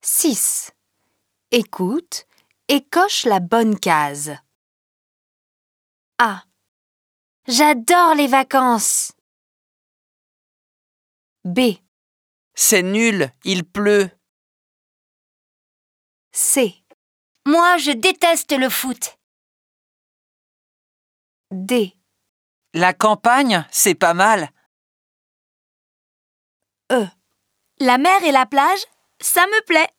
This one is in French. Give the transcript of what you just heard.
6. Écoute et coche la bonne case. A. J'adore les vacances. B. C'est nul, il pleut. C. Moi, je déteste le foot. D. La campagne, c'est pas mal. E. La mer et la plage, ça me plaît.